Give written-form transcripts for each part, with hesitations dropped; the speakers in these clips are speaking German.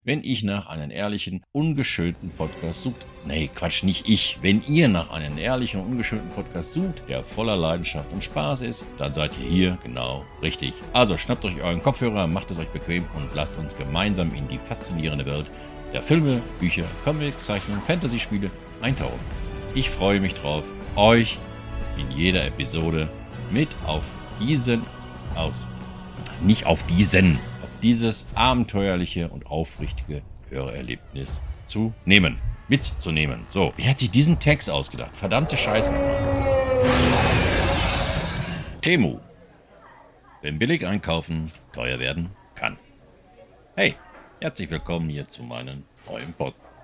Wenn ich nach einem ehrlichen, ungeschönten Podcast sucht, nee, Quatsch, nicht ich. Wenn ihr nach einem ehrlichen, ungeschönten Podcast sucht, der voller Leidenschaft und Spaß ist, dann seid ihr hier genau richtig. Also schnappt euch euren Kopfhörer, macht es euch bequem und lasst uns gemeinsam in die faszinierende Welt der Filme, Bücher, Comics, Zeichnungen, Fantasy-Spiele eintauchen. Ich freue mich drauf, euch in jeder Episode mit auf dieses abenteuerliche und aufrichtige Hörerlebnis mitzunehmen. So, wer hat sich diesen Text ausgedacht? Verdammte Scheiße. Temu. Wenn billig einkaufen teuer werden kann. Hey, herzlich willkommen hier zu meinem neuen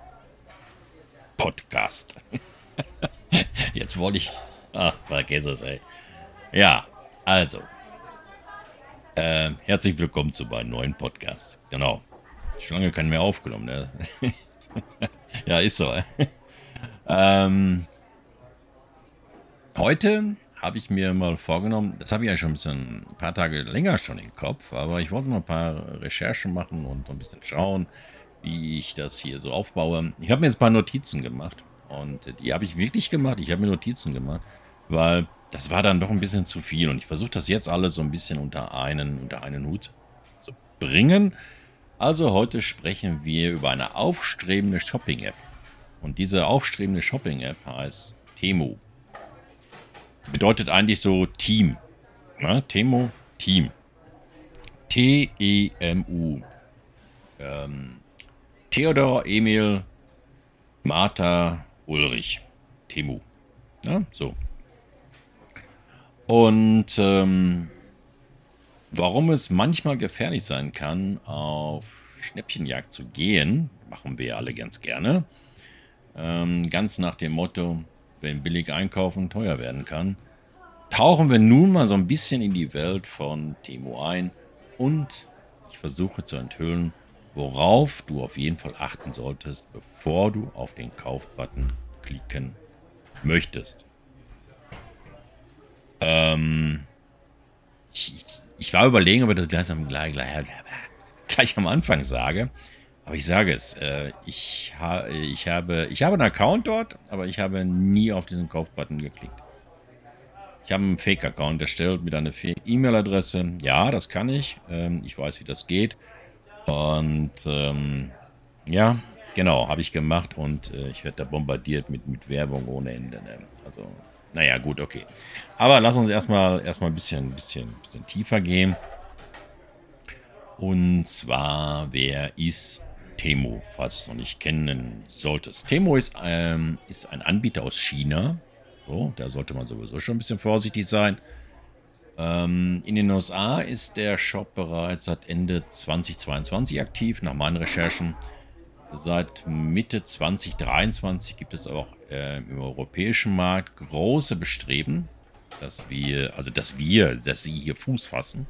Podcast. Jetzt wollte ich... vergiss es, ey. Ja, also... herzlich willkommen zu meinem neuen Podcast. Genau. Schon lange keinen mehr aufgenommen, ne? Ja, ist so. Heute habe ich mir mal vorgenommen, das habe ich ja schon ein paar Tage länger schon im Kopf, aber ich wollte mal ein paar Recherchen machen und ein bisschen schauen, wie ich das hier so aufbaue. Ich habe mir jetzt ein paar Notizen gemacht und die habe ich wirklich gemacht. Ich habe mir Notizen gemacht, weil das war dann doch ein bisschen zu viel und ich versuche das jetzt alles so ein bisschen unter einen Hut zu bringen. Also heute sprechen wir über eine aufstrebende Shopping-App. Und diese aufstrebende Shopping-App heißt Temu. Bedeutet eigentlich so Team. Ne? Temu, Team. T-E-M-U. Theodor, Emil, Martha, Ulrich. Temu. Ja, so. Und warum es manchmal gefährlich sein kann, auf Schnäppchenjagd zu gehen, machen wir alle ganz gerne. Ganz nach dem Motto, wenn billig einkaufen teuer werden kann, tauchen wir nun mal so ein bisschen in die Welt von Temu ein und ich versuche zu enthüllen, worauf du auf jeden Fall achten solltest, bevor du auf den Kaufbutton klicken möchtest. Ich war überlegen, ob ich das gleich am Anfang sage. Aber ich sage es. Ich habe einen Account dort, aber ich habe nie auf diesen Kaufbutton geklickt. Ich habe einen Fake-Account erstellt mit einer Fake-E-Mail-Adresse. Ja, das kann ich. Ich weiß, wie das geht. Und ja, genau, habe ich gemacht. Und ich werde da bombardiert mit Werbung ohne Ende. Ne? Also... Naja, gut, okay. Aber lass uns erstmal ein bisschen tiefer gehen. Und zwar, wer ist Temu, falls du es noch nicht kennen solltest. Temu ist ein Anbieter aus China. So, da sollte man sowieso schon ein bisschen vorsichtig sein. In den USA ist der Shop bereits seit Ende 2022 aktiv, nach meinen Recherchen. Seit Mitte 2023 gibt es auch im europäischen Markt große Bestreben, dass sie hier Fuß fassen.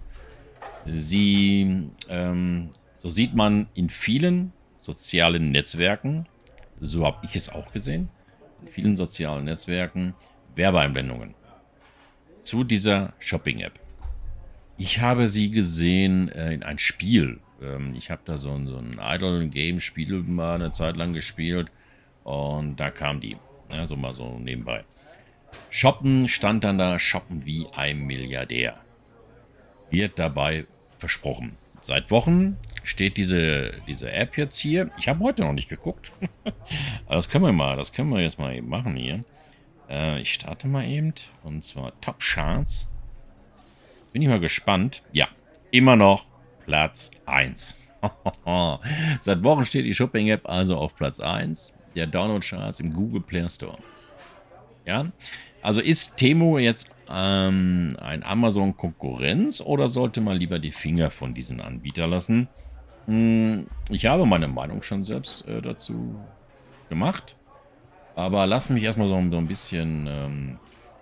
So sieht man in vielen sozialen Netzwerken, so habe ich es auch gesehen, in vielen sozialen Netzwerken Werbeeinblendungen zu dieser Shopping-App. Ich habe sie gesehen in ein Spiel. Ich habe da so ein Idle-Game-Spiel mal eine Zeit lang gespielt und da kam die. Ja, so mal so nebenbei. Shoppen stand dann da, shoppen wie ein Milliardär. Wird dabei versprochen. Seit Wochen steht diese App jetzt hier. Ich habe heute noch nicht geguckt. Aber das können wir jetzt mal eben machen hier. Ich starte mal eben. Und zwar Top Charts. Jetzt bin ich mal gespannt. Ja, immer noch Platz 1. Seit Wochen steht die Shopping-App also auf Platz 1 der Download-Charts im Google Play Store. Ja, also ist Temu jetzt ein Amazon-Konkurrenz oder sollte man lieber die Finger von diesen Anbietern lassen? Ich habe meine Meinung schon selbst dazu gemacht, aber lass mich erstmal so ein bisschen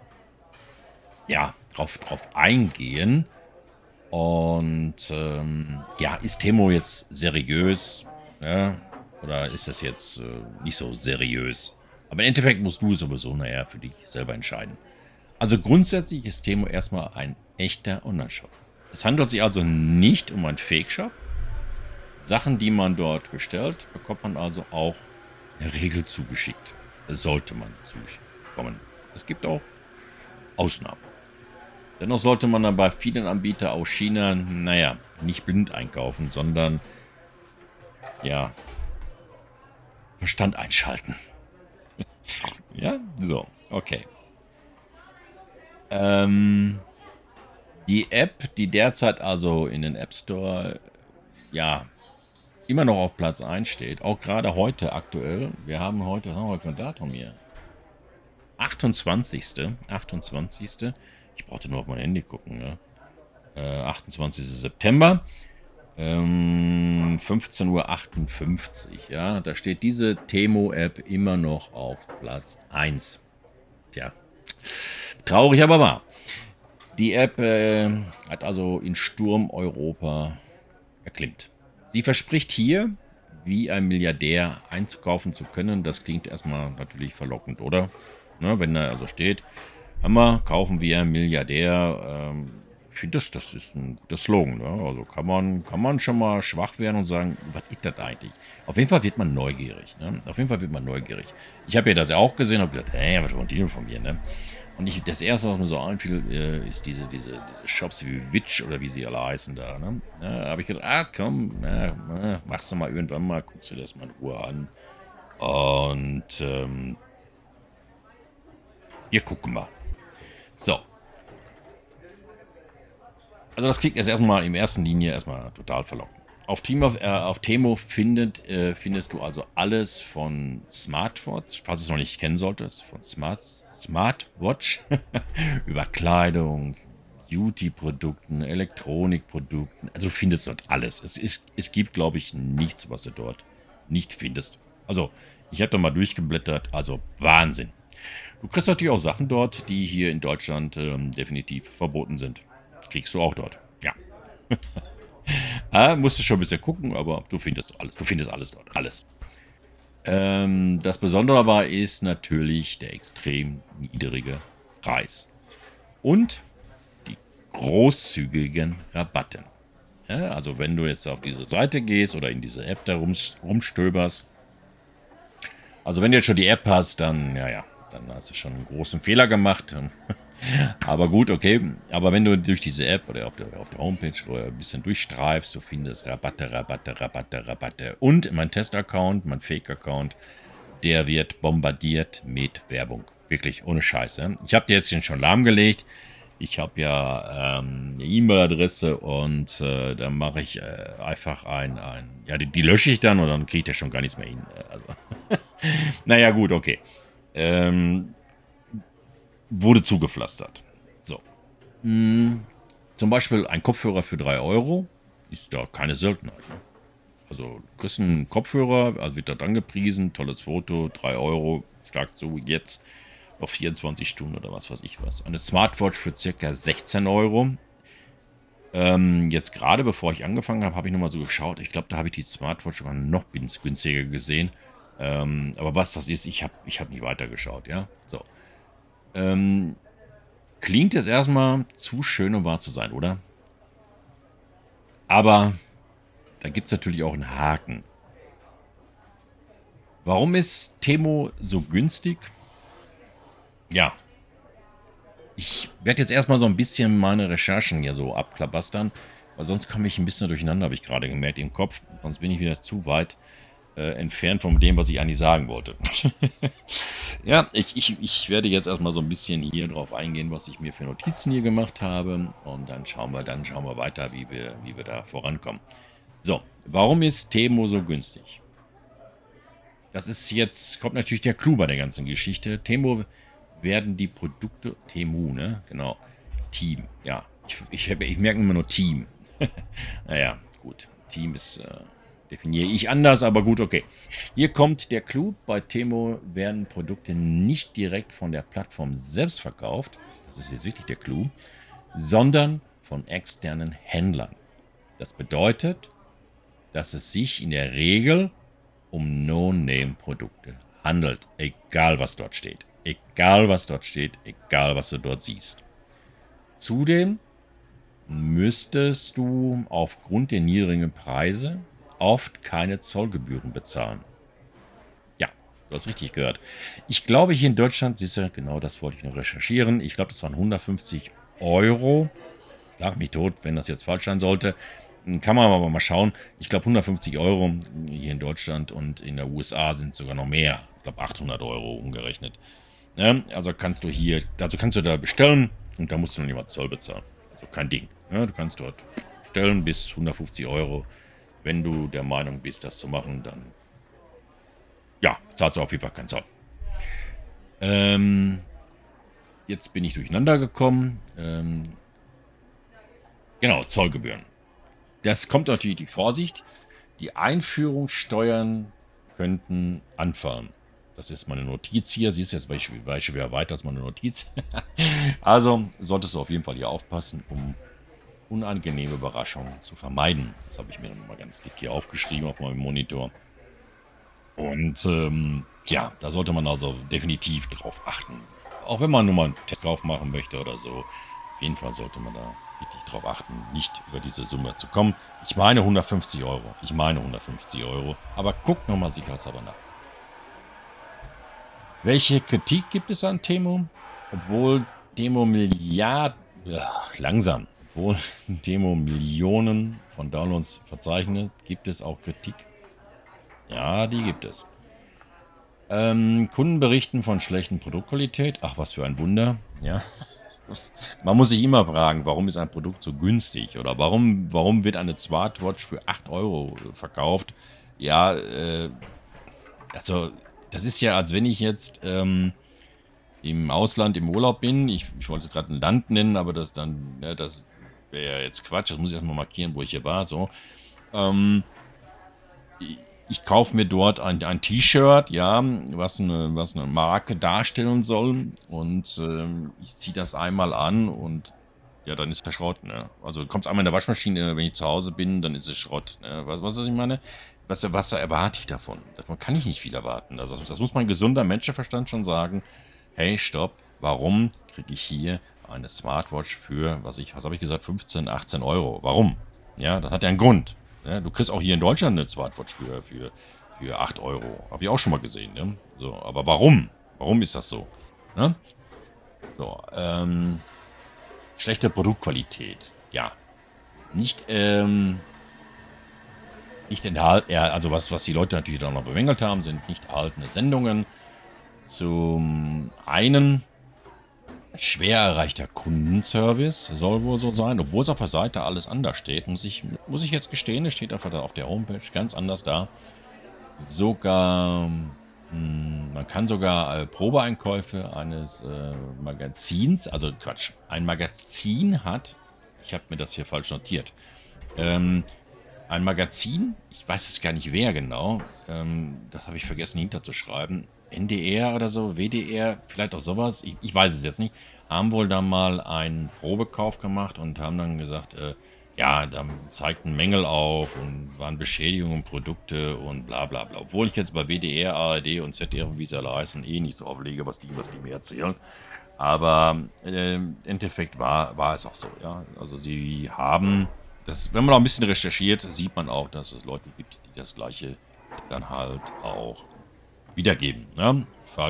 drauf eingehen. Und ist Temu jetzt seriös? Ja? Oder ist das jetzt nicht so seriös? Aber im Endeffekt musst du sowieso für dich selber entscheiden. Also grundsätzlich ist Temu erstmal ein echter Online-Shop. Es handelt sich also nicht um einen Fake-Shop, Sachen, die man dort bestellt, bekommt man also auch in der Regel zugeschickt. Sollte man zugeschickt bekommen. Es gibt auch Ausnahmen. Dennoch sollte man dann bei vielen Anbietern aus China, naja, nicht blind einkaufen, sondern, ja, Verstand einschalten. Ja, so, okay. Die App, die derzeit also in den App Store, ja, immer noch auf Platz 1 steht, auch gerade heute aktuell. Wir haben heute, was haben wir heute für ein Datum hier? 28. 28. Ich brauchte nur auf mein Handy gucken, ne? 28. September. 15:58 Uhr, ja, da steht diese Temo-App immer noch auf Platz 1. Tja, traurig, aber wahr. Die App hat also in Sturm Europa erklimmt. Sie verspricht hier, wie ein Milliardär einzukaufen zu können. Das klingt erstmal natürlich verlockend, oder? Ne, wenn da also steht, Hammer, kaufen wie ein Milliardär. Ich finde, das ist ein guter Slogan. Ne? Also kann man schon mal schwach werden und sagen, was ist das eigentlich? Auf jeden Fall wird man neugierig. Ne? Auf jeden Fall wird man neugierig. Ich habe ja das ja auch gesehen und habe gedacht, was wollen die denn von mir? Ne? Und das erste, was mir so einfiel, ist diese Shops wie Witch oder wie sie alle heißen da. Ne? Da habe ich gedacht, komm, machst du mal irgendwann mal, guckst du das mal in Ruhe an. Und wir gucken mal. So. Also das klingt jetzt erstmal in erster Linie erstmal total verlockend. Auf Temo findest du also alles von Smartwatch, falls du es noch nicht kennen solltest, von Smartwatch über Kleidung, Beauty-Produkten, Elektronikprodukten. Also du findest dort alles. Es gibt, glaube ich, nichts, was du dort nicht findest. Also ich habe da mal durchgeblättert, also Wahnsinn. Du kriegst natürlich auch Sachen dort, die hier in Deutschland definitiv verboten sind. Kriegst du auch dort. Ja. Musst du schon ein bisschen gucken, aber du findest alles. Du findest alles dort. Alles. Das Besondere dabei ist natürlich der extrem niedrige Preis. Und die großzügigen Rabatten. Ja, also wenn du jetzt auf diese Seite gehst oder in diese App da rumstöberst. Also wenn du jetzt schon die App hast, dann, dann hast du schon einen großen Fehler gemacht. Aber gut, okay. Aber wenn du durch diese App oder auf der Homepage oder ein bisschen durchstreifst, du findest Rabatte. Und mein Test-Account, mein Fake-Account, der wird bombardiert mit Werbung. Wirklich, ohne Scheiße. Ich habe die jetzt schon lahmgelegt. Ich habe ja eine E-Mail-Adresse und da mache ich einfach die lösche ich dann und dann kriege ich da schon gar nichts mehr hin. Also. Naja, gut, okay. Wurde zugepflastert. So. Zum Beispiel ein Kopfhörer für 3 Euro ist ja keine Seltenheit. Ne? Also du kriegst einen Kopfhörer, also wird das angepriesen, tolles Foto, 3 Euro, stark zu, jetzt noch 24 Stunden oder was weiß ich was. Eine Smartwatch für circa 16 Euro. Jetzt gerade, bevor ich angefangen habe ich nochmal so geschaut. Ich glaube, da habe ich die Smartwatch sogar noch günstiger gesehen. Aber was das ist, ich hab nicht weitergeschaut, ja. So. Klingt jetzt erstmal zu schön, um wahr zu sein, oder? Aber da gibt es natürlich auch einen Haken. Warum ist Temo so günstig? Ja. Ich werde jetzt erstmal so ein bisschen meine Recherchen hier so abklabastern, weil sonst komme ich ein bisschen durcheinander, habe ich gerade gemerkt, im Kopf. Sonst bin ich wieder zu weit entfernt von dem, was ich eigentlich sagen wollte. Ja, ich werde jetzt erstmal so ein bisschen hier drauf eingehen, was ich mir für Notizen hier gemacht habe. Und dann schauen wir weiter, wie wir da vorankommen. So, warum ist Temo so günstig? Kommt natürlich der Clou bei der ganzen Geschichte. Temo werden die Produkte, Temu, ne? Genau. Team, ja. Ich merke immer nur Team. Naja, gut. Team definiere ich anders, aber gut, okay. Hier kommt der Clou. Bei Temo werden Produkte nicht direkt von der Plattform selbst verkauft. Das ist jetzt wirklich der Clou. Sondern von externen Händlern. Das bedeutet, dass es sich in der Regel um No-Name-Produkte handelt. Egal, was dort steht. Egal, was dort steht. Egal, was du dort siehst. Zudem müsstest du aufgrund der niedrigen Preise oft keine Zollgebühren bezahlen. Ja, du hast richtig gehört. Ich glaube, hier in Deutschland, siehst du, genau das wollte ich noch recherchieren. Ich glaube, das waren 150 Euro. Schlag mich tot, wenn das jetzt falsch sein sollte. Kann man aber mal schauen. Ich glaube 150 Euro hier in Deutschland und in der USA sind es sogar noch mehr. Ich glaube 800 Euro umgerechnet. Ja, also kannst du da bestellen und da musst du noch nicht mal Zoll bezahlen. Also kein Ding. Ja, du kannst dort bestellen bis 150 Euro. Wenn du der Meinung bist, das zu machen, dann ja, zahlst du auf jeden Fall keinen Zoll. Ähm, Jetzt bin ich durcheinander gekommen. Genau, Zollgebühren. Das kommt natürlich die Vorsicht. Die Einführungssteuern könnten anfallen. Das ist meine Notiz hier. Siehst du, jetzt weiche wieder weiter als meine Notiz. Also solltest du auf jeden Fall hier aufpassen, um unangenehme Überraschungen zu vermeiden. Das habe ich mir dann mal ganz dick hier aufgeschrieben auf meinem Monitor. Und ja, da sollte man also definitiv drauf achten. Auch wenn man nur mal einen Test drauf machen möchte oder so. Auf jeden Fall sollte man da richtig drauf achten, nicht über diese Summe zu kommen. Ich meine 150 Euro. Aber guck nochmal sicherheitshalber nach. Welche Kritik gibt es an Temo? Obwohl Temo obwohl Temo Millionen von Downloads verzeichnet, gibt es auch Kritik. Ja, die gibt es. Kunden berichten von schlechten Produktqualität. Ach, was für ein Wunder. Ja. Man muss sich immer fragen, warum ist ein Produkt so günstig? Oder warum wird eine Smartwatch für 8 Euro verkauft? Ja, also das ist ja, als wenn ich jetzt im Ausland im Urlaub bin. Ich wollte gerade ein Land nennen, aber das wäre ja jetzt Quatsch. Das muss ich erstmal markieren, wo ich hier war. So. Ähm, ich kaufe mir dort ein T-Shirt, ja, was eine Marke darstellen soll. Und ich ziehe das einmal an und ja, dann ist der Schrott. Ne? Also kommt es einmal in der Waschmaschine, wenn ich zu Hause bin, dann ist es Schrott. Ne? Was ich meine? Was erwarte ich davon? Davon kann ich nicht viel erwarten. Also das muss mein gesunder Menschenverstand schon sagen. Hey, stopp, warum kriege ich hier eine Smartwatch für, was habe ich gesagt, 15, 18 Euro? Warum? Ja, das hat ja einen Grund. Ja, du kriegst auch hier in Deutschland eine Smartwatch für 8 Euro. Habe ich auch schon mal gesehen. Ne? So, aber warum? Warum ist das so? Ne? So, schlechte Produktqualität. Ja, nicht, nicht enthalten, ja, also was die Leute natürlich dann noch bemängelt haben, sind nicht erhaltene Sendungen. Zum einen schwer erreichter Kundenservice, soll wohl so sein, obwohl es auf der Seite alles anders steht, muss ich jetzt gestehen, es steht einfach da auf der Homepage ganz anders da. Sogar, man kann sogar Probeeinkäufe eines Magazins, also Quatsch, ein Magazin hat, ich habe mir das hier falsch notiert, ein Magazin, ich weiß es gar nicht wer genau, das habe ich vergessen hinterzuschreiben, NDR oder so, WDR, vielleicht auch sowas, ich weiß es jetzt nicht, haben wohl da mal einen Probekauf gemacht und haben dann gesagt, ja, da zeigten Mängel auf und waren Beschädigungen, Produkte und bla bla bla. Obwohl ich jetzt bei WDR, ARD und ZDF, wie sie alle heißen, nichts auflege, was die mir erzählen. Aber im Endeffekt war es auch so, ja. Also sie haben, wenn man auch ein bisschen recherchiert, sieht man auch, dass es Leute gibt, die das Gleiche dann halt auch wiedergeben. Ne?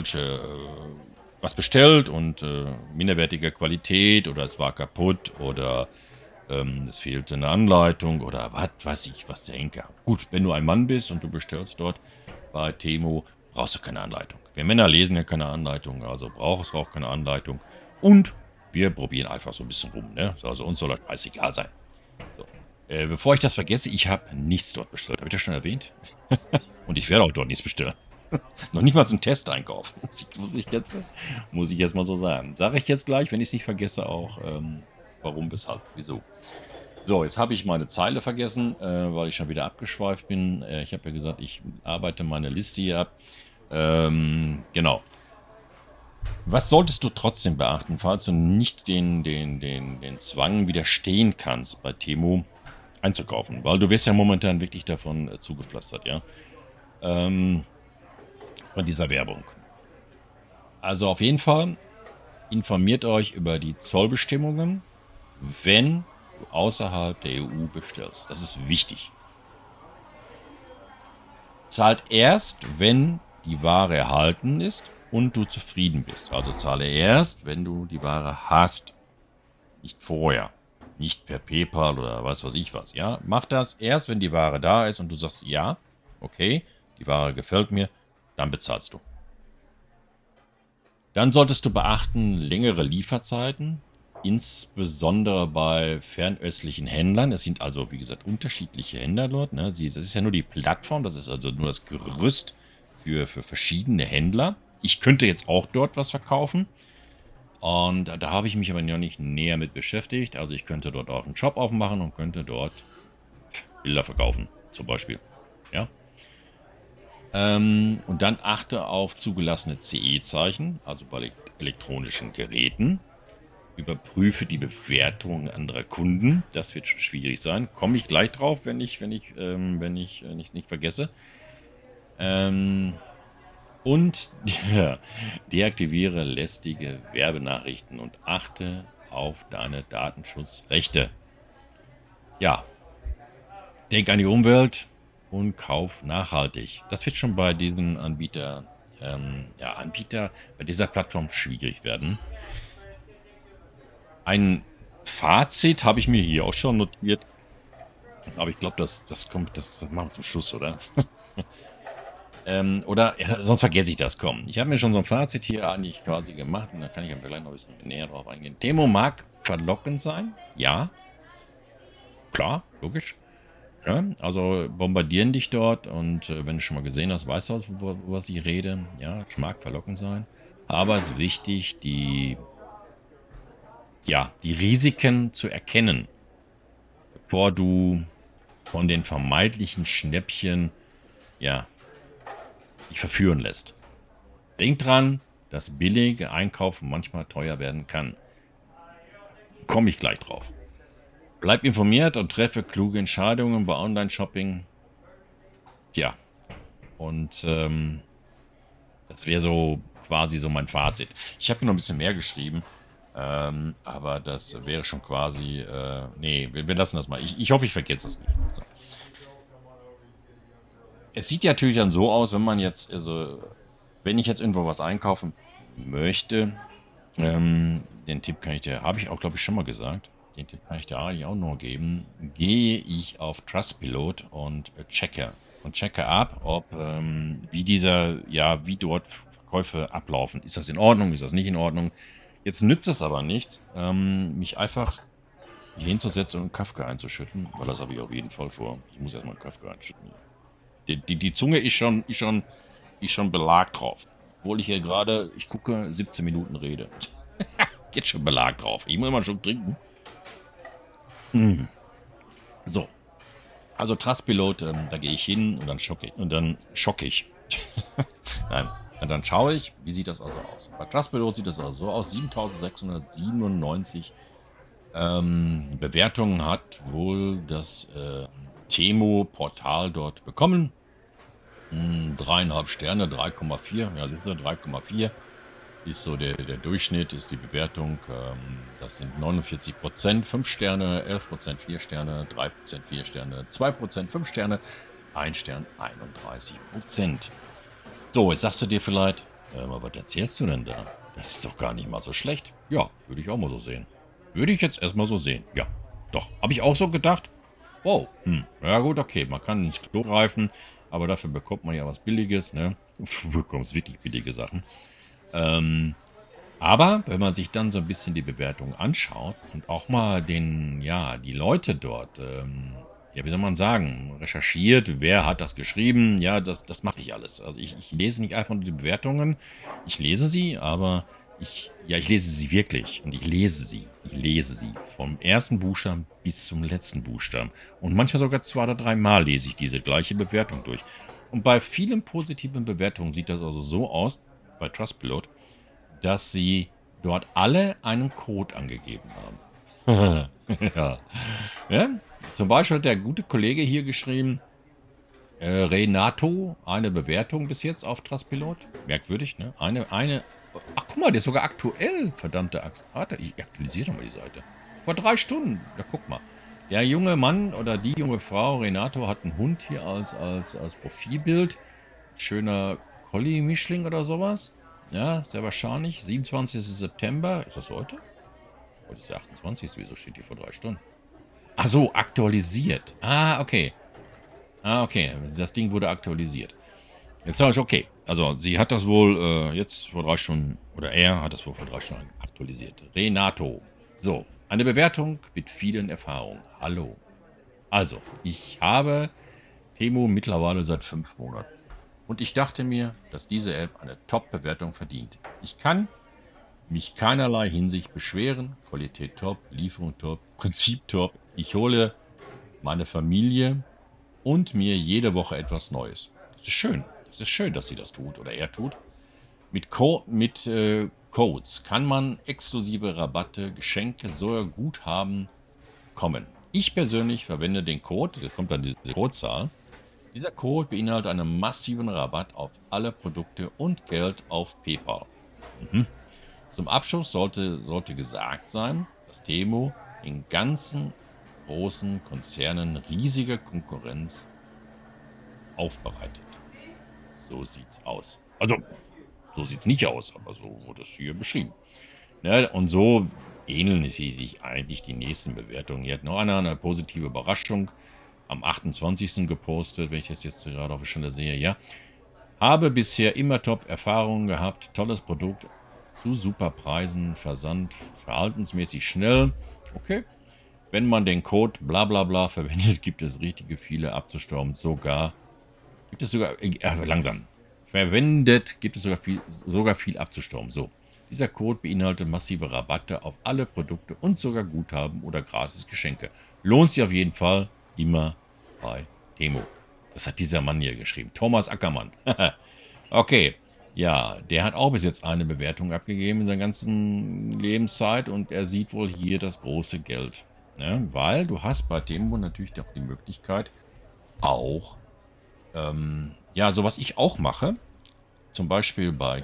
Was bestellt und minderwertige Qualität oder es war kaputt oder es fehlte eine Anleitung oder was weiß ich, was der Henker. Gut, wenn du ein Mann bist und du bestellst dort bei Temo, brauchst du keine Anleitung. Wir Männer lesen ja keine Anleitung, also brauchst du auch keine Anleitung. Und wir probieren einfach so ein bisschen rum. Ne? Also uns soll das scheißegal sein. So. Bevor ich das vergesse, ich habe nichts dort bestellt. Habe ich das schon erwähnt? Und ich werde auch dort nichts bestellen. Noch nicht mal einen Testeinkauf. Muss ich jetzt mal so sagen. Sage ich jetzt gleich, wenn ich es nicht vergesse, auch warum, weshalb, wieso. So, jetzt habe ich meine Zeile vergessen, weil ich schon wieder abgeschweift bin. Ich habe ja gesagt, ich arbeite meine Liste hier ab. Genau. Was solltest du trotzdem beachten, falls du nicht den Zwang widerstehen kannst, bei Temu einzukaufen? Weil du wirst ja momentan wirklich davon zugepflastert, ja. Von dieser Werbung. Also auf jeden Fall informiert euch über die Zollbestimmungen, wenn du außerhalb der EU bestellst. Das ist wichtig. zahlt erst, wenn die Ware erhalten ist und du zufrieden bist. Also zahle erst, wenn du die Ware hast. Nicht vorher. Nicht per PayPal oder was weiß ich was. Ja, mach das erst, wenn die Ware da ist und du sagst, ja, okay, die Ware gefällt mir, dann bezahlst du. Dann solltest du beachten, längere Lieferzeiten, insbesondere bei fernöstlichen Händlern. Es sind also, wie gesagt, unterschiedliche Händler dort. Ne? Das ist ja nur die Plattform, das ist also nur das Gerüst für verschiedene Händler. Ich könnte jetzt auch dort was verkaufen. Und da habe ich mich aber noch nicht näher mit beschäftigt. Also ich könnte dort auch einen Shop aufmachen und könnte dort Bilder verkaufen, zum Beispiel. Ja. Und dann achte auf zugelassene CE-Zeichen, also bei elektronischen Geräten. Überprüfe die Bewertung anderer Kunden. Das wird schon schwierig sein. Komme ich gleich drauf, wenn ich es nicht vergesse. Und deaktiviere lästige Werbenachrichten und achte auf deine Datenschutzrechte. Ja, denk an die Umwelt und kauf nachhaltig. Das wird schon bei diesem Anbieter bei dieser Plattform schwierig werden. Ein Fazit habe ich mir hier auch schon notiert. Aber ich glaube, das machen wir zum Schluss, oder? Sonst vergesse ich das. Komm, ich habe mir schon so ein Fazit hier eigentlich quasi gemacht und da kann ich aber gleich noch ein bisschen näher drauf eingehen. Temo mag verlockend sein. Ja, klar, logisch. Ja, also bombardieren dich dort und wenn du schon mal gesehen hast, weißt du, was ich rede. Ja, es mag verlockend sein. Aber es ist wichtig, die Risiken zu erkennen, bevor du von den vermeintlichen Schnäppchen, dich verführen lässt. Denk dran, dass billige Einkaufen manchmal teuer werden kann. Komme ich gleich drauf. Bleib informiert und treffe kluge Entscheidungen bei Online-Shopping. Tja, und das wäre so quasi so mein Fazit. Ich habe noch ein bisschen mehr geschrieben, aber das wäre schon quasi, wir lassen das mal. Ich hoffe, ich vergesse das nicht. So. Es sieht ja natürlich dann so aus, wenn ich jetzt irgendwo was einkaufen möchte, den Tipp habe ich auch, glaube ich, schon mal gesagt. Den Tipp kann ich dir eigentlich auch nur geben. Gehe ich auf Trustpilot und checke ab, wie dort Verkäufe ablaufen. Ist das in Ordnung? Ist das nicht in Ordnung? Jetzt nützt es aber nichts, mich einfach hier hinzusetzen und Kafka einzuschütten, weil das habe ich auf jeden Fall vor. Ich muss erstmal Kafka einschütten. Die Zunge ist schon Belag drauf. Obwohl ich hier gerade, ich gucke, 17 Minuten rede. Geht schon Belag drauf. Ich muss mal einen Schluck trinken. So. Also Trustpilot, da gehe ich hin und dann schocke ich. Nein. Und dann schaue ich, wie sieht das also aus. Bei Trustpilot sieht das also so aus. 7697 Bewertungen hat wohl das Temo-Portal dort bekommen. 3,5 Sterne, 3,4. Ja, 3,4 ist so der Durchschnitt, ist die Bewertung. Das sind 49%, 5 Sterne, 11% 4 Sterne, 3% 4 Sterne, 2% 5 Sterne, 1 Stern 31%. So, jetzt sagst du dir vielleicht, was erzählst du denn da? Das ist doch gar nicht mal so schlecht. Ja, würde ich auch mal so sehen. Würde ich jetzt erstmal so sehen. Ja, doch. Habe ich auch so gedacht. Wow, ja gut, okay, man kann ins Klo greifen, aber dafür bekommt man ja was Billiges, ne? Du bekommst wirklich billige Sachen. Aber wenn man sich dann so ein bisschen die Bewertung anschaut und auch mal die Leute dort, wie soll man sagen, recherchiert, wer hat das geschrieben, ja, das mache ich alles. Also ich lese nicht einfach nur die Bewertungen, ich lese sie, aber ich lese sie wirklich und ich lese sie vom ersten Buchstaben bis zum letzten Buchstaben und manchmal sogar 2 oder 3 Mal lese ich diese gleiche Bewertung durch. Und bei vielen positiven Bewertungen sieht das also so aus, bei Trustpilot, dass sie dort alle einen Code angegeben haben. Ja? Zum Beispiel hat der gute Kollege hier geschrieben, Renato, eine Bewertung bis jetzt auf Trustpilot. Merkwürdig, ne? Ach, guck mal, der ist sogar aktuell. Verdammte Axt. Ich aktualisiere doch mal die Seite. Vor 3 Stunden. Ja, guck mal. Der junge Mann oder die junge Frau, Renato, hat einen Hund hier als Profilbild. schöner Collie-Mischling oder sowas. Ja, sehr wahrscheinlich. 27. September. Ist das heute? Heute ist der 28. Wieso steht hier vor 3 Stunden? Ach so, aktualisiert. Ah, okay. Ah, okay. Das Ding wurde aktualisiert. Jetzt sage ich, okay. Also, sie hat das wohl jetzt vor 3 Stunden, oder er hat das wohl vor 3 Stunden aktualisiert. Renato. So, eine Bewertung mit vielen Erfahrungen. Hallo. Also, ich habe Temu mittlerweile seit 5 Monaten. Und ich dachte mir, dass diese App eine Top-Bewertung verdient. Ich kann mich keinerlei Hinsicht beschweren. Qualität top, Lieferung top, Prinzip top. Ich hole meine Familie und mir jede Woche etwas Neues. Das ist schön. Das ist schön, dass sie das tut oder er tut. Mit Codes kann man exklusive Rabatte, Geschenke, sogar Guthaben kommen. Ich persönlich verwende den Code, jetzt kommt dann diese Codezahl. Dieser Code beinhaltet einen massiven Rabatt auf alle Produkte und Geld auf PayPal. Zum Abschluss sollte gesagt sein, dass Temu in ganzen großen Konzernen riesige Konkurrenz aufbereitet. So sieht's aus. Also, so sieht's nicht aus, aber so wurde es hier beschrieben. Ne? Und so ähneln sie sich eigentlich die nächsten Bewertungen. Hier hat noch einer eine positive Überraschung am 28. gepostet, wenn ich das jetzt gerade auf der Stelle sehe. Ja, habe bisher immer Top-Erfahrungen gehabt, tolles Produkt zu super Preisen, Versand, verhaltensmäßig schnell. Okay. Wenn man den Code bla bla bla verwendet, gibt es richtige viele abzustauben. Langsam. Verwendet gibt es sogar viel abzustauben. So. Dieser Code beinhaltet massive Rabatte auf alle Produkte und sogar Guthaben oder gratis Geschenke. Lohnt sich auf jeden Fall immer bei Temu. Das hat dieser Mann hier geschrieben. Thomas Ackermann. Okay. Ja, der hat auch bis jetzt eine Bewertung abgegeben in seiner ganzen Lebenszeit und er sieht wohl hier das große Geld. Ne? Weil du hast bei Temu natürlich auch die Möglichkeit, auch, ja, so was ich auch mache, zum Beispiel bei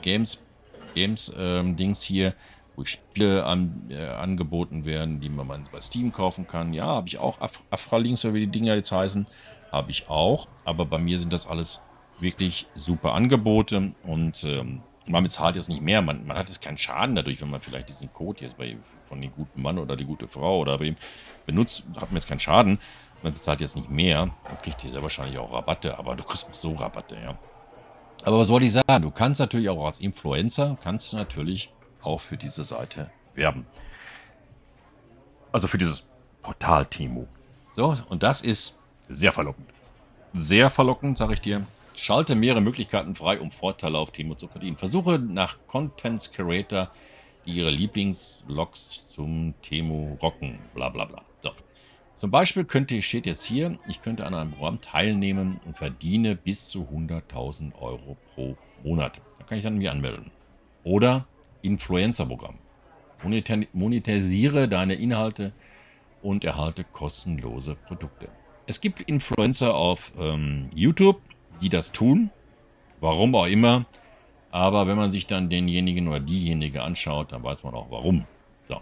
Dings hier, wo Spiele angeboten werden, die man bei Steam kaufen kann. Ja, habe ich auch. Afralinks, oder wie die Dinger jetzt heißen, habe ich auch. Aber bei mir sind das alles wirklich super Angebote und man bezahlt jetzt nicht mehr. Man hat jetzt keinen Schaden dadurch, wenn man vielleicht diesen Code jetzt von dem guten Mann oder die gute Frau oder wem benutzt, hat man jetzt keinen Schaden. Man bezahlt jetzt nicht mehr und kriegt hier sehr wahrscheinlich auch Rabatte, aber du kriegst auch so Rabatte, ja. Aber was wollte ich sagen? Du kannst natürlich auch als Influencer, kannst du natürlich auch für diese Seite werben. Also für dieses Portal Temu. So, und das ist sehr verlockend. Sehr verlockend, sage ich dir. Schalte mehrere Möglichkeiten frei, um Vorteile auf Temu zu verdienen. Versuche nach Content Creator, die ihre Lieblingsvlogs zum Temu rocken, bla bla bla. So. Zum Beispiel steht jetzt hier, ich könnte an einem Programm teilnehmen und verdiene bis zu 100.000 Euro pro Monat. Da kann ich dann mich anmelden. Oder Influencer-Programm. Monetarisiere deine Inhalte und erhalte kostenlose Produkte. Es gibt Influencer auf YouTube, die das tun. Warum auch immer. Aber wenn man sich dann denjenigen oder diejenige anschaut, dann weiß man auch warum. So.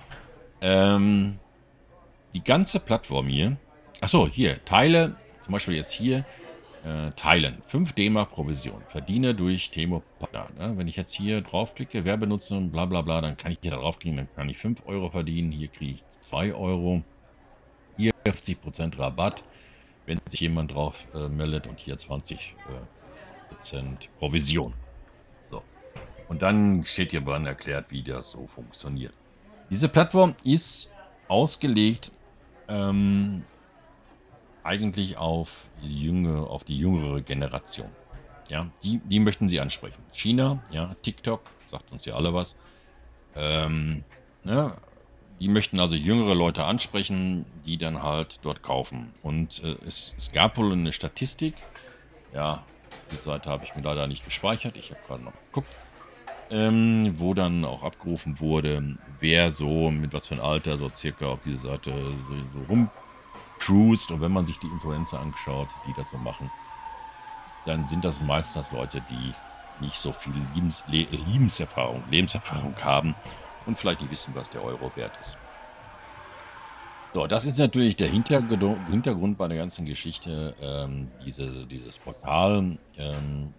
Die ganze Plattform hier. Achso, hier, teile, zum Beispiel jetzt hier, teilen. 5 D-Mark Provision. Verdiene durch Temu Partner. Ne? Wenn ich jetzt hier draufklicke, Werbenutzung, bla bla bla, dann kann ich hier draufklicken, dann kann ich 5 Euro verdienen. Hier kriege ich 2 Euro. Hier 50% Rabatt, wenn sich jemand drauf meldet und hier 20% Provision. So. Und dann steht hier dran erklärt, wie das so funktioniert. Diese Plattform ist ausgelegt eigentlich auf die jüngere Generation. Ja, die möchten sie ansprechen. China, ja, TikTok, sagt uns ja alle was. Ja, die möchten also jüngere Leute ansprechen, die dann halt dort kaufen. Und es gab wohl eine Statistik, ja, die Seite habe ich mir leider nicht gespeichert, ich habe gerade noch geguckt, wo dann auch abgerufen wurde, wer so mit was für ein Alter so circa auf diese Seite so rumcruist. Und wenn man sich die Influencer anschaut, die das so machen, dann sind das meistens Leute, die nicht so viel Lebenserfahrung haben und vielleicht nicht wissen, was der Euro wert ist. So, das ist natürlich der Hintergrund bei der ganzen Geschichte. Dieses Portal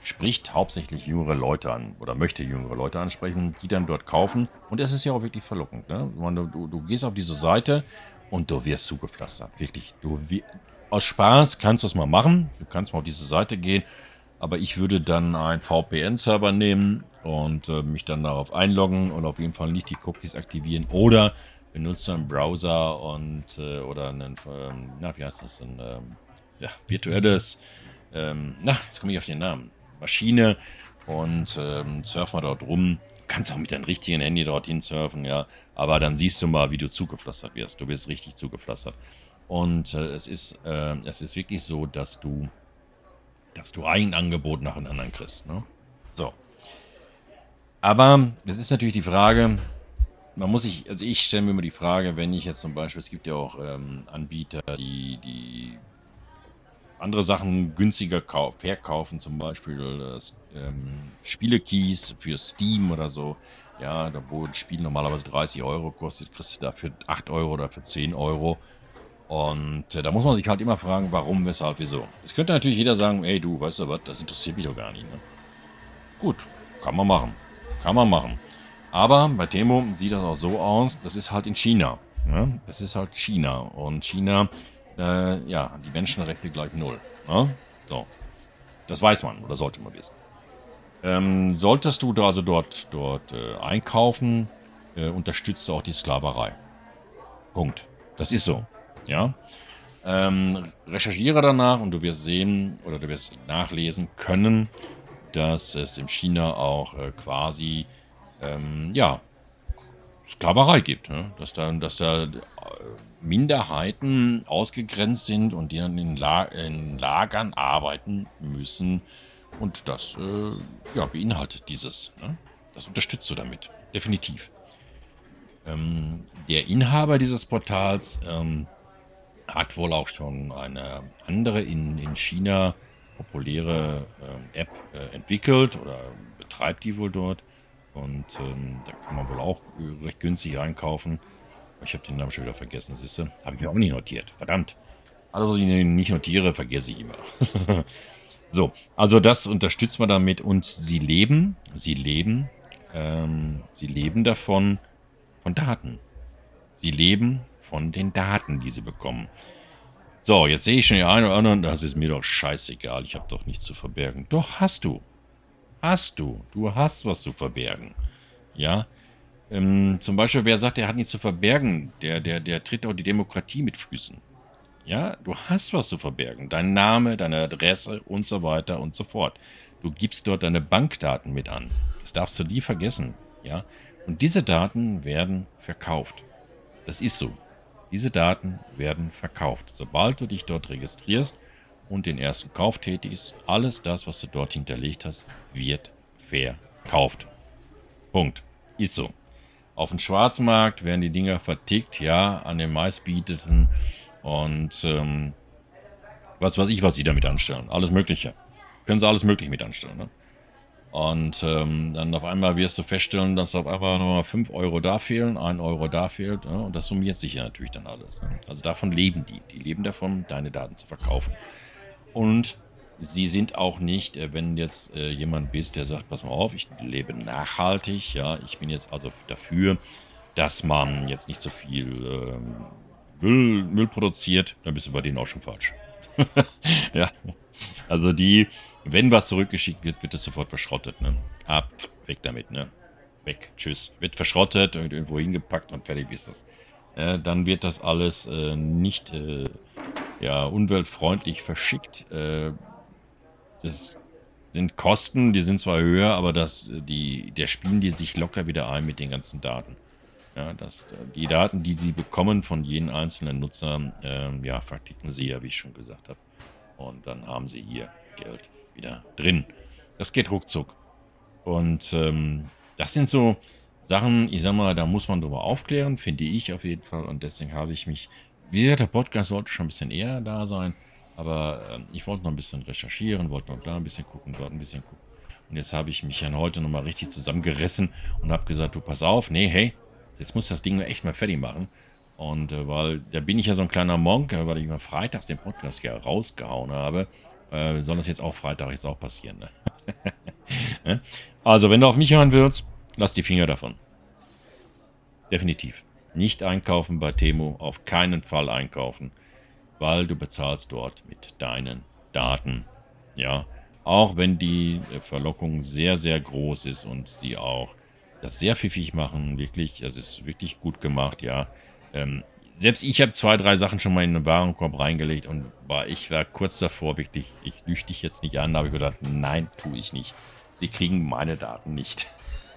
spricht hauptsächlich jüngere Leute an oder möchte jüngere Leute ansprechen, die dann dort kaufen. Und es ist ja auch wirklich verlockend. Ne? Du gehst auf diese Seite und du wirst zugepflastert. Wirklich. Aus Spaß kannst du es mal machen. Du kannst mal auf diese Seite gehen. Aber ich würde dann einen VPN-Server nehmen und mich dann darauf einloggen und auf jeden Fall nicht die Cookies aktivieren. Oder benutze einen Browser und oder einen, wie heißt das? Ein virtuelles, jetzt komme ich auf den Namen. Maschine und surf mal dort rum. Kannst auch mit deinem richtigen Handy dorthin surfen, ja. Aber dann siehst du mal, wie du zugepflastert wirst. Du wirst richtig zugepflastert. Und es ist wirklich so, dass du ein Angebot nach dem anderen kriegst. Ne? So. Aber das ist natürlich die Frage, also ich stelle mir immer die Frage, wenn ich jetzt zum Beispiel, es gibt ja auch Anbieter, die andere Sachen günstiger verkaufen, zum Beispiel Spielekeys für Steam oder so. Ja, da wo ein Spiel normalerweise 30 Euro kostet, kriegst du dafür 8 Euro oder für 10 Euro. Und da muss man sich halt immer fragen, warum, weshalb, wieso. Es könnte natürlich jeder sagen, ey du, weißt du was, das interessiert mich doch gar nicht. Ne? Gut, kann man machen. Kann man machen. Aber bei Temo sieht das auch so aus, das ist halt in China. Ne? Das ist halt China. Und China, die Menschenrechte gleich null. Ne? So, das weiß man oder sollte man wissen. Solltest du da also dort einkaufen, unterstützt du auch die Sklaverei. Punkt. Das ist so. Ja. Recherchiere danach und du wirst sehen oder du wirst nachlesen können, dass es in China auch quasi Sklaverei gibt. Ne? Dass da Minderheiten ausgegrenzt sind und die dann in Lagern arbeiten müssen. Und das beinhaltet dieses. Ne? Das unterstützt du damit. Definitiv. Der Inhaber dieses Portals hat wohl auch schon eine andere in China populäre App entwickelt oder betreibt die wohl dort. Und da kann man wohl auch recht günstig einkaufen. Ich habe den Namen schon wieder vergessen, siehst du? Habe ich mir auch nicht notiert. Verdammt. Alles, was ich nicht notiere, vergesse ich immer. So, also das unterstützt man damit und sie leben davon, von Daten. Sie leben von den Daten, die sie bekommen. So, jetzt sehe ich schon die einen oder anderen, das ist mir doch scheißegal, ich habe doch nichts zu verbergen. Doch, hast du. Du hast was zu verbergen. Ja, zum Beispiel, wer sagt, er hat nichts zu verbergen, der tritt auch die Demokratie mit Füßen. Ja, du hast was zu verbergen. Dein Name, deine Adresse und so weiter und so fort. Du gibst dort deine Bankdaten mit an. Das darfst du nie vergessen. Ja, und diese Daten werden verkauft. Das ist so. Diese Daten werden verkauft. Sobald du dich dort registrierst und den ersten Kauf tätigst, alles das, was du dort hinterlegt hast, wird verkauft. Punkt. Ist so. Auf dem Schwarzmarkt werden die Dinger vertickt, ja, an den meistbietenden und was weiß ich, was sie damit anstellen. Alles Mögliche. Können sie alles Mögliche mit anstellen. Ne? Und dann auf einmal wirst du feststellen, dass auf einmal nochmal 5 Euro da fehlen, 1 Euro da fehlt. Ne? Und das summiert sich ja natürlich dann alles. Ne? Also davon leben die. Die leben davon, deine Daten zu verkaufen. Und sie sind auch nicht, wenn jetzt jemand bist, der sagt, pass mal auf, ich lebe nachhaltig. Ja, ich bin jetzt also dafür, dass man jetzt nicht so viel Müll produziert, dann bist du bei denen auch schon falsch. Ja, also wenn was zurückgeschickt wird, wird es sofort verschrottet, ne? Ab, weg damit, ne? Weg, tschüss. Wird verschrottet und irgendwo hingepackt und fertig ist es. Dann wird das alles nicht umweltfreundlich verschickt. Das sind Kosten, die sind zwar höher, aber der spielen die sich locker wieder ein mit den ganzen Daten. Ja, die Daten, die sie bekommen von jedem einzelnen Nutzer, verticken sie ja, wie ich schon gesagt habe. Und dann haben sie ihr Geld wieder drin. Das geht ruckzuck. Und das sind so Sachen, ich sag mal, da muss man drüber aufklären, finde ich auf jeden Fall. Und deswegen habe ich mich, wie gesagt, der Podcast sollte schon ein bisschen eher da sein. Aber ich wollte noch ein bisschen recherchieren, wollte noch da ein bisschen gucken, dort ein bisschen gucken. Und jetzt habe ich mich dann heute nochmal richtig zusammengerissen und habe gesagt, du pass auf, nee, hey, jetzt muss das Ding echt mal fertig machen. Und weil da bin ich ja so ein kleiner Monk, weil ich mal freitags den Podcast ja rausgehauen habe, soll das jetzt auch Freitag jetzt auch passieren. Ne? Also, wenn du auf mich hören willst, lass die Finger davon. Definitiv. Nicht einkaufen bei Temu, auf keinen Fall einkaufen, weil du bezahlst dort mit deinen Daten. Ja, auch wenn die Verlockung sehr, sehr groß ist und sie auch das sehr pfiffig machen, wirklich, das ist wirklich gut gemacht, ja. Selbst ich habe 2, 3 Sachen schon mal in den Warenkorb reingelegt und ich war kurz davor, wirklich, ich lüge dich jetzt nicht an, da habe ich gedacht, nein, tue ich nicht. Sie kriegen meine Daten nicht.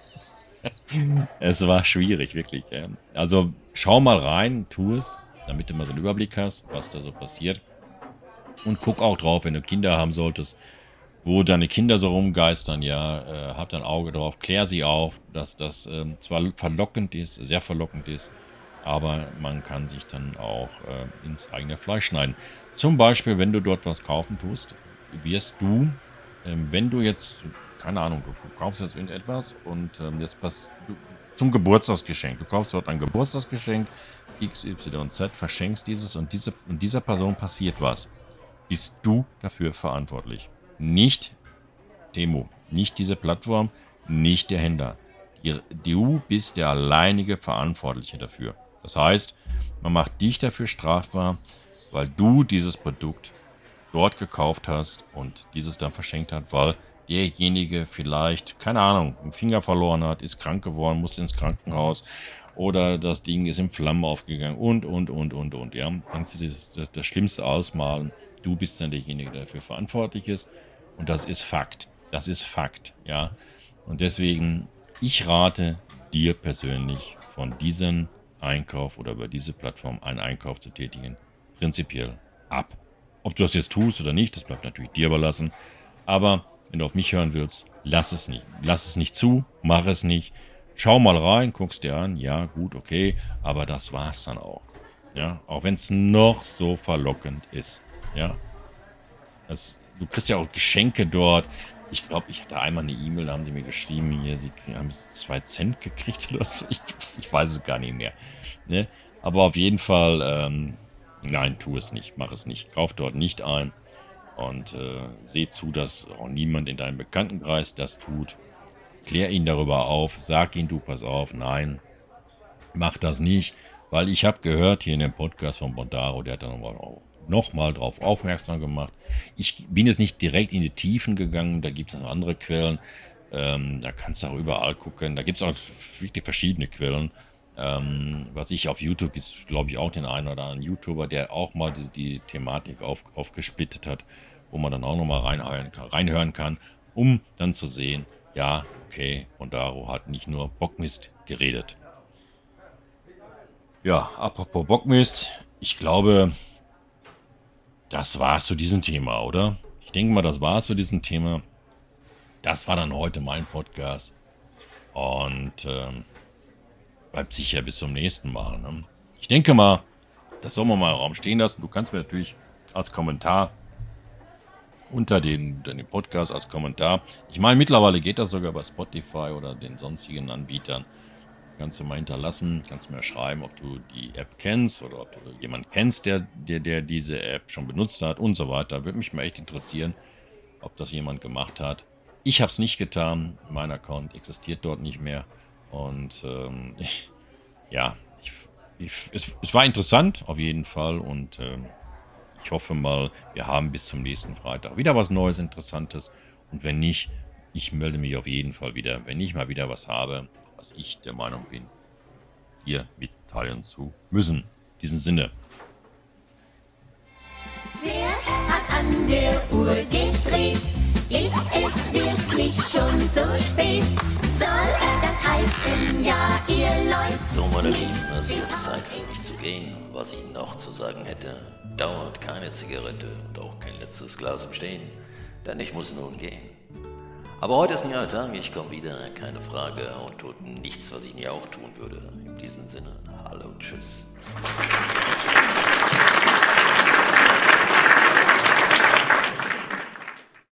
Es war schwierig, wirklich. Also schau mal rein, tu es, damit du mal so einen Überblick hast, was da so passiert. Und guck auch drauf, wenn du Kinder haben solltest, wo deine Kinder so rumgeistern, ja, hab ein Auge drauf, klär sie auf, dass das zwar verlockend ist, sehr verlockend ist, aber man kann sich dann auch ins eigene Fleisch schneiden. Zum Beispiel, wenn du dort was kaufen tust, wirst du, wenn du jetzt, keine Ahnung, du kaufst jetzt irgendetwas und zum Geburtstagsgeschenk, du kaufst dort ein Geburtstagsgeschenk, XYZ, verschenkst dieses und dieser Person passiert was, bist du dafür verantwortlich. Nicht Temu, nicht diese Plattform, nicht der Händler. Du bist der alleinige Verantwortliche dafür. Das heißt, man macht dich dafür strafbar, weil du dieses Produkt dort gekauft hast und dieses dann verschenkt hat, weil derjenige vielleicht, keine Ahnung, einen Finger verloren hat, ist krank geworden, musste ins Krankenhaus oder das Ding ist in Flammen aufgegangen und, ja. Kannst du das Schlimmste ausmalen. Du bist dann derjenige, der dafür verantwortlich ist und das ist Fakt. Das ist Fakt, ja. Und deswegen, ich rate dir persönlich von diesem Einkauf oder über diese Plattform einen Einkauf zu tätigen, prinzipiell ab. Ob du das jetzt tust oder nicht, das bleibt natürlich dir überlassen. Aber wenn du auf mich hören willst, lass es nicht. Lass es nicht zu, mach es nicht. Schau mal rein, guck's dir an, ja, gut, okay, aber das war's dann auch. Ja, auch wenn es noch so verlockend ist. Ja, du kriegst ja auch Geschenke dort. Ich glaube, ich hatte einmal eine E-Mail, da haben sie mir geschrieben, hier, sie haben 2 Cent gekriegt oder so. Ich weiß es gar nicht mehr. Ne? Aber auf jeden Fall, nein, tu es nicht, mach es nicht. Kauf dort nicht ein und seh zu, dass auch niemand in deinem Bekanntenkreis das tut. Klär ihn darüber auf, sag ihm, du, pass auf, nein, mach das nicht, weil ich habe gehört hier in dem Podcast von Bondaro, der hat dann nochmal drauf aufmerksam gemacht. Ich bin jetzt nicht direkt in die Tiefen gegangen, da gibt es noch andere Quellen, da kannst du auch überall gucken, da gibt es auch wirklich verschiedene Quellen. Was ich auf YouTube ist, glaube ich, auch den einen oder anderen YouTuber, der auch mal die Thematik aufgesplittet hat, wo man dann auch nochmal reinhören kann, um dann zu sehen, ja, okay, Bondaro hat nicht nur Bockmist geredet. Ja, apropos Bockmist, ich glaube, das war's zu diesem Thema, oder? Ich denke mal, das war's zu diesem Thema. Das war dann heute mein Podcast. Und bleibt sicher bis zum nächsten Mal. Ne? Ich denke mal, das soll man mal im Raum stehen lassen. Du kannst mir natürlich als Kommentar unter den Podcast als Kommentar. Ich meine, mittlerweile geht das sogar bei Spotify oder den sonstigen Anbietern. Kannst du mal hinterlassen, kannst mir schreiben, ob du die App kennst oder ob du jemanden kennst, der diese App schon benutzt hat und so weiter. Würde mich mal echt interessieren, ob das jemand gemacht hat. Ich habe es nicht getan. Mein Account existiert dort nicht mehr. Und es war interessant auf jeden Fall und ich hoffe mal, wir haben bis zum nächsten Freitag wieder was Neues, Interessantes. Und wenn nicht, ich melde mich auf jeden Fall wieder, wenn ich mal wieder was habe, was ich der Meinung bin, dir mitteilen zu müssen. In diesem Sinne. Wer hat an der Uhr gedreht? Ist es wirklich schon so spät? Soll das heißen, ja, ihr Leute? So, meine Lieben, es wird Zeit für mich zu gehen. Was ich noch zu sagen hätte, dauert keine Zigarette und auch kein letztes Glas im Stehen, denn ich muss nun gehen. Aber heute ist ein neuer Tag, ich komme wieder, keine Frage, und tut nichts, was ich nie auch tun würde. In diesem Sinne, hallo, tschüss.